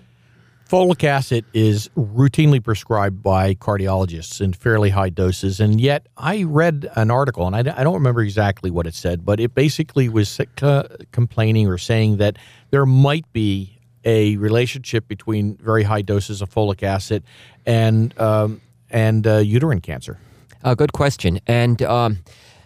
Folic acid is routinely prescribed by cardiologists in fairly high doses, and yet I read an article, and I, I don't remember exactly what it said, but it basically was uh, complaining or saying that there might be a relationship between very high doses of folic acid and um, and uh, uterine cancer? Uh, good question. And um,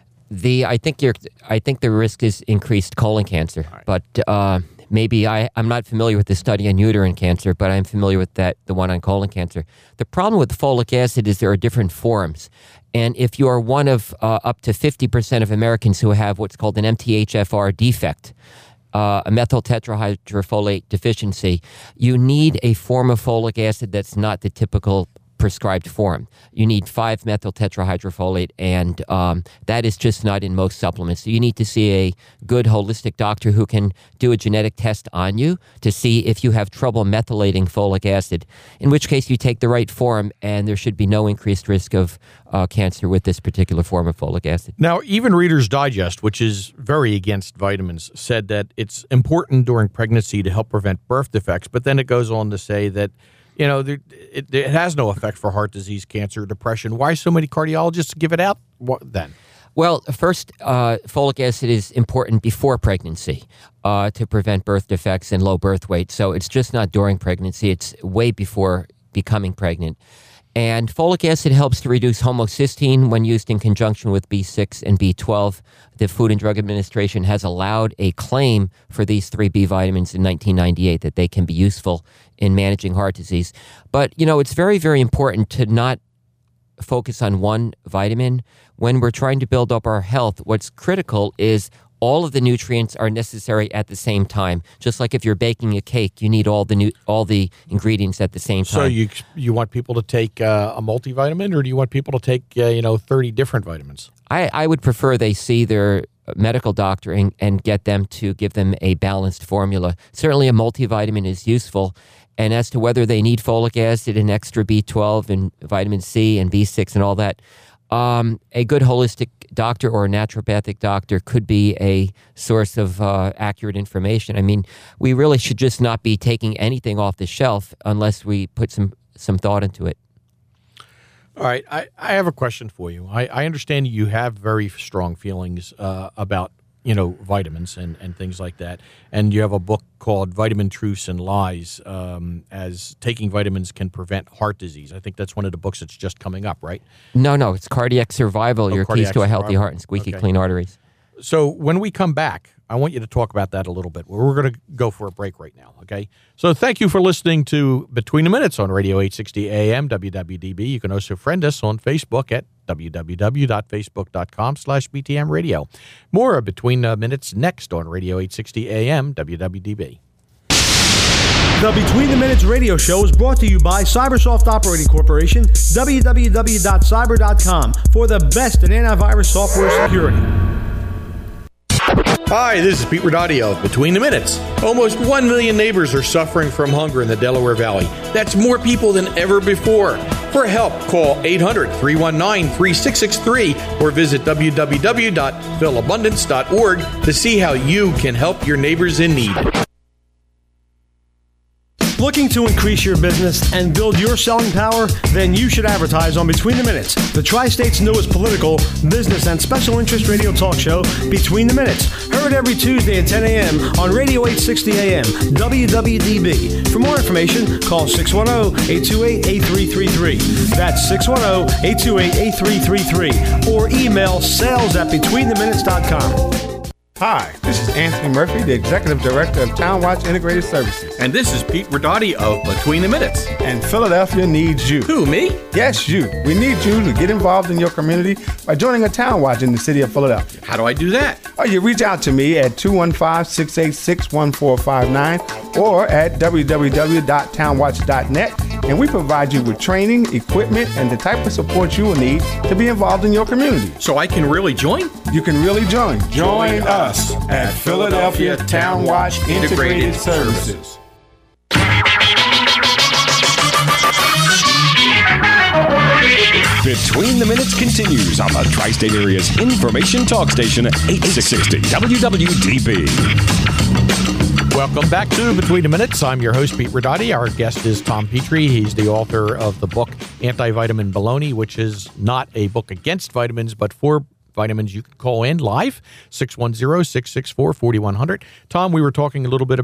the I think you're I think the risk is increased colon cancer, right. but uh, maybe I I'm not familiar with the study on uterine cancer, but I'm familiar with that the one on colon cancer. The problem with folic acid is there are different forms. And if you are one of uh, up to fifty percent of Americans who have what's called an M T H F R defect, uh, a methyl tetrahydrofolate deficiency, you need a form of folic acid that's not the typical prescribed form. You need five methyl tetrahydrofolate, and um, that is just not in most supplements. So you need to see a good holistic doctor who can do a genetic test on you to see if you have trouble methylating folic acid, in which case you take the right form, and there should be no increased risk of uh, cancer with this particular form of folic acid. Now, even Reader's Digest, which is very against vitamins, said that it's important during pregnancy to help prevent birth defects, but then it goes on to say that You know, there, it, it has no effect for heart disease, cancer, depression. Why so many cardiologists give it out what, then? Well, first, uh, folic acid is important before pregnancy uh, to prevent birth defects and low birth weight. So it's just not during pregnancy. It's way before becoming pregnant. And folic acid helps to reduce homocysteine when used in conjunction with B six and B twelve. The Food and Drug Administration has allowed a claim for these three B vitamins in nineteen ninety-eight that they can be useful in managing heart disease. But, you know, it's very, very important to not focus on one vitamin. When we're trying to build up our health, what's critical is all of the nutrients are necessary at the same time. Just like if you're baking a cake, you need all the new, all the ingredients at the same time. So you you want people to take uh, a multivitamin, or do you want people to take uh, you know thirty different vitamins? I, I would prefer they see their medical doctor and, and get them to give them a balanced formula. Certainly a multivitamin is useful. And as to whether they need folic acid and extra B twelve and vitamin C and B six and all that, um, a good holistic doctor or a naturopathic doctor could be a source of uh, accurate information. I mean, we really should just not be taking anything off the shelf unless we put some, some thought into it. All right, I, I have a question for you. I, I understand you have very strong feelings uh, about, you know, vitamins and, and things like that. And you have a book called Vitamin Truths and Lies, um, as taking vitamins can prevent heart disease. I think that's one of the books that's just coming up, right? No, no, it's Cardiac Survival, oh, Your cardiac Keys to a Healthy survival. Heart and Squeaky Okay. Clean Arteries. So when we come back, I want you to talk about that a little bit. We're going to go for a break right now, okay? So thank you for listening to Between the Minutes on Radio eight sixty A M W W D B. You can also friend us on Facebook at www.facebook.com slash BTM Radio. More of Between the Minutes next on Radio eight sixty A M W W D B. The Between the Minutes radio show is brought to you by Cybersoft Operating Corporation, w w w dot cyber dot com, for the best in antivirus software security. Hi, this is Pete Rodati of Between the Minutes. Almost one million neighbors are suffering from hunger in the Delaware Valley. That's more people than ever before. For help, call eight hundred, three one nine, three six six three or visit w w w dot fill abundance dot org to see how you can help your neighbors in need. Looking to increase your business and build your selling power? Then you should advertise on Between the Minutes, the Tri-State's newest political, business, and special interest radio talk show, Between the Minutes. Heard every Tuesday at ten a m on Radio eight sixty A M, W W D B. For more information, call six one zero, eight two eight, eight three three three. That's six one zero, eight two eight, eight three three three. Or email sales at between the minutes dot com. Hi, this is Anthony Murphy, the Executive Director of Town Watch Integrated Services. And this is Pete Rodati of Between the Minutes. And Philadelphia needs you. Who, me? Yes, you. We need you to get involved in your community by joining a Town Watch in the city of Philadelphia. How do I do that? Or you reach out to me at two one five, six eight six, one four five nine or at w w w dot town watch dot net, and we provide you with training, equipment, and the type of support you will need to be involved in your community. So I can really join? You can really join. Join us at Philadelphia Town Watch Integrated Services. Between the Minutes continues on the Tri-State Area's information talk station, eight sixty W W D B. Welcome back to Between the Minutes. I'm your host, Pete Rodati. Our guest is Tom Petrie. He's the author of the book Anti-Vitamin Baloney, which is not a book against vitamins, but for vitamins. You can call in live, six one zero, six six four, four one zero zero. Tom, we were talking a little bit about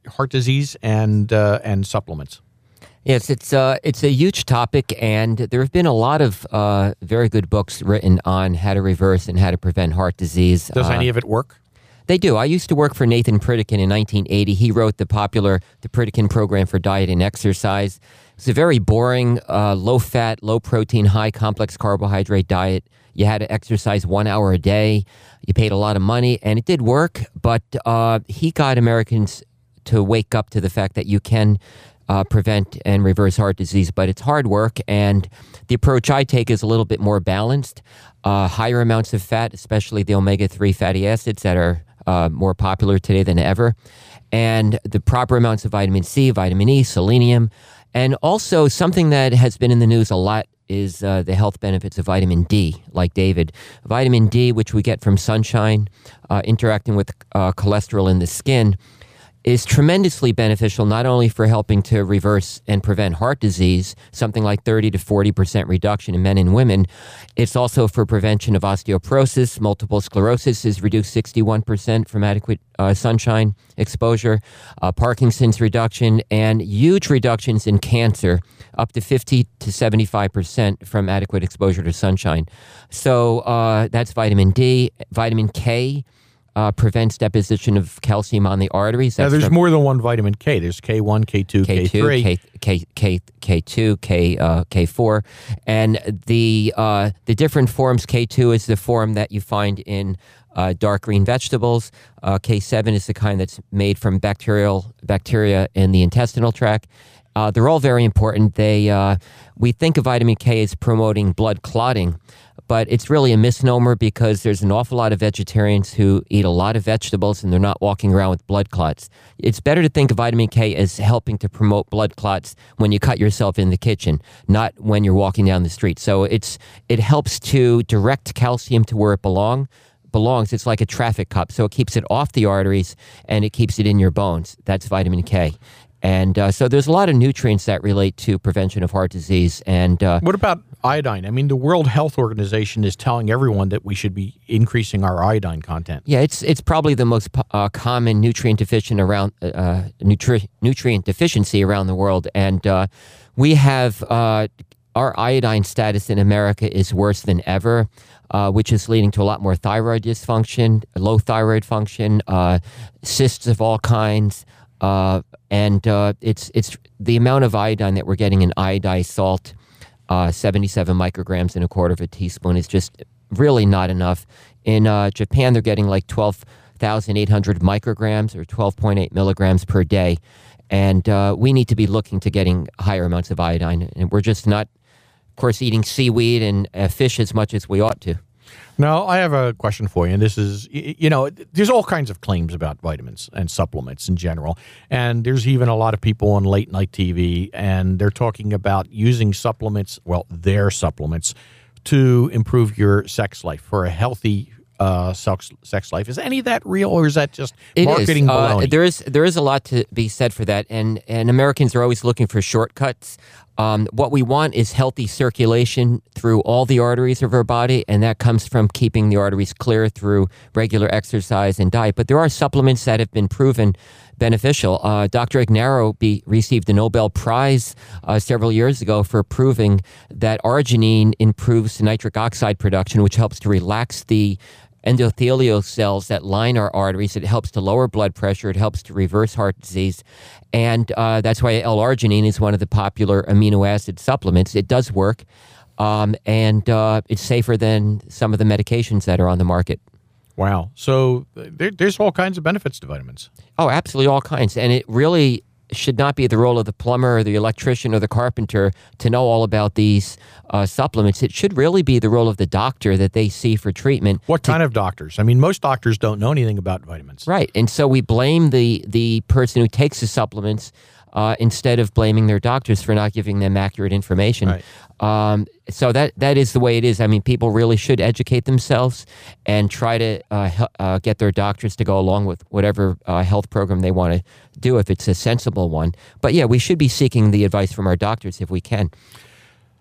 heart disease and uh, and supplements? Yes, it's uh, it's a huge topic, and there have been a lot of uh, very good books written on how to reverse and how to prevent heart disease. Does uh, any of it work? They do. I used to work for Nathan Pritikin in nineteen eighty. He wrote the popular The Pritikin Program for Diet and Exercise. It's a very boring, uh, low-fat, low-protein, high-complex carbohydrate diet. You had to exercise one hour a day. You paid a lot of money, and it did work, but uh, he got Americans to wake up to the fact that you can uh, prevent and reverse heart disease, but it's hard work, and the approach I take is a little bit more balanced. Uh, higher amounts of fat, especially the omega three fatty acids that are uh, more popular today than ever, and the proper amounts of vitamin C, vitamin E, selenium, and also something that has been in the news a lot is uh, the health benefits of vitamin D, like David. Vitamin D, which we get from sunshine, uh, interacting with uh, cholesterol in the skin, is tremendously beneficial not only for helping to reverse and prevent heart disease, something like thirty to forty percent reduction in men and women. It's also for prevention of osteoporosis. Multiple sclerosis is reduced sixty-one percent from adequate uh, sunshine exposure, uh, Parkinson's reduction, and huge reductions in cancer, up to fifty to seventy-five percent from adequate exposure to sunshine. So uh, that's vitamin D. Vitamin K Uh, prevents deposition of calcium on the arteries. Now, That's there's from more than one vitamin K. There's K one, K two, K three. K, K, K, K two, K, uh, K four. And the, uh, the different forms, K two is the form that you find in uh, dark green vegetables. Uh, K seven is the kind that's made from bacterial bacteria in the intestinal tract. Uh, they're all very important. They uh, we think of vitamin K as promoting blood clotting, but it's really a misnomer because there's an awful lot of vegetarians who eat a lot of vegetables and they're not walking around with blood clots. It's better to think of vitamin K as helping to promote blood clots when you cut yourself in the kitchen, not when you're walking down the street. So it's it helps to direct calcium to where it belong, belongs. It's like a traffic cop. So it keeps it off the arteries and it keeps it in your bones. That's vitamin K. And uh, so there's a lot of nutrients that relate to prevention of heart disease. And uh, what about iodine? I mean, the World Health Organization is telling everyone that we should be increasing our iodine content. Yeah, it's it's probably the most uh, common nutrient deficient around uh, nutri- nutrient deficiency around the world, and uh, we have uh, our iodine status in America is worse than ever. Uh, which is leading to a lot more thyroid dysfunction, low thyroid function, uh, cysts of all kinds. Uh, and uh, it's it's the amount of iodine that we're getting in iodized salt, uh, seventy-seven micrograms in a quarter of a teaspoon, is just really not enough. In uh, Japan, they're getting like twelve thousand eight hundred micrograms or twelve point eight milligrams per day. And uh, we need to be looking to getting higher amounts of iodine. And we're just not, of course, eating seaweed and uh, fish as much as we ought to. Now, I have a question for you, and this is, you know, there's all kinds of claims about vitamins and supplements in general, and there's even a lot of people on late-night T V, and they're talking about using supplements, well, their supplements, to improve your sex life, for a healthy uh, sex, sex life. Is any of that real, or is that just it marketing is. Uh, baloney? there is there is a lot to be said for that, and, and Americans are always looking for shortcuts. Um, what we want is healthy circulation through all the arteries of our body, and that comes from keeping the arteries clear through regular exercise and diet. But there are supplements that have been proven beneficial. Uh, Doctor Ignarro be, received the Nobel Prize uh, several years ago for proving that arginine improves nitric oxide production, which helps to relax the endothelial cells that line our arteries. It helps to lower blood pressure. It helps to reverse heart disease. And uh, that's why L-arginine is one of the popular amino acid supplements. It does work, um, and uh, it's safer than some of the medications that are on the market. Wow. So there, there's all kinds of benefits to vitamins. Oh, absolutely all kinds. And it really should not be the role of the plumber or the electrician or the carpenter to know all about these uh, supplements. It should really be the role of the doctor that they see for treatment. What kind of doctors? I mean, most doctors don't know anything about vitamins. Right. And so we blame the, the person who takes the supplements uh, instead of blaming their doctors for not giving them accurate information. Right. Um, so that that is the way it is. I mean, people really should educate themselves and try to uh, he- uh, get their doctors to go along with whatever uh, health program they want to do if it's a sensible one. But yeah, we should be seeking the advice from our doctors if we can.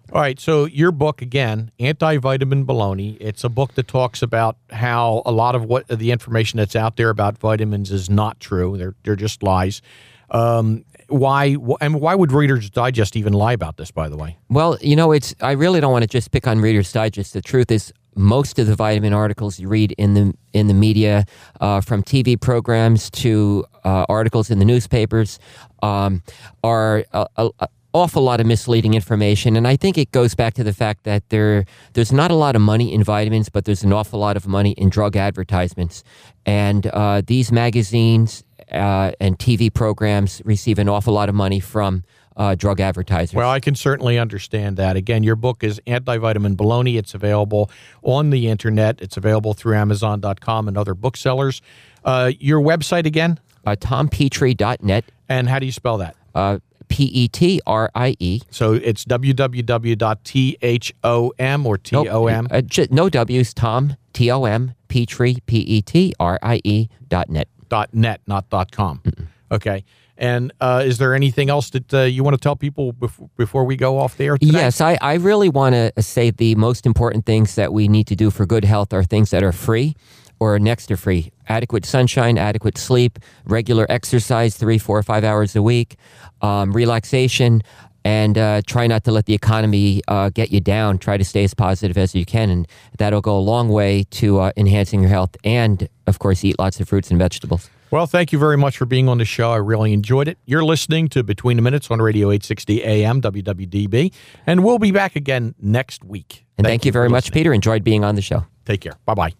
All right, so your book, again, Anti-Vitamin Baloney. It's a book that talks about how a lot of what the information that's out there about vitamins is not true. They're, they're just lies. Um, why and why would Reader's Digest even lie about this, by the way? Well, you know, it's I really don't want to just pick on Reader's Digest. The truth is, most of the vitamin articles you read in the in the media, uh, from T V programs to uh, articles in the newspapers, um, are a, a, a awful lot of misleading information. And I think it goes back to the fact that there there's not a lot of money in vitamins, but there's an awful lot of money in drug advertisements. And uh, these magazines uh, and T V programs receive an awful lot of money from Uh, drug advertisers. Well, I can certainly understand that. Again, your book is Anti-Vitamin Baloney. It's available on the internet. It's available through Amazon dot com and other booksellers. Uh, your website again? Uh, Tom Petrie dot net. And how do you spell that? Uh, P E T R I E. So it's w w w dot tom or T O M? Nope, uh, j- no W's, Tom, T O M, Petrie, P E T R I E dot net. Dot net, not dot com. Mm-mm. Okay. And uh, is there anything else that uh, you want to tell people before, before we go off the air today? Yes, I, I really want to say the most important things that we need to do for good health are things that are free or next to free. Adequate sunshine, adequate sleep, regular exercise, three, four, five hours a week, um, relaxation, and uh, try not to let the economy uh, get you down. Try to stay as positive as you can, and that'll go a long way to uh, enhancing your health. And, of course, eat lots of fruits and vegetables. Well, thank you very much for being on the show. I really enjoyed it. You're listening to Between the Minutes on Radio eight sixty A M W W D B, and we'll be back again next week. And thank, thank you, you very much, listening. Peter. Enjoyed being on the show. Take care. Bye-bye.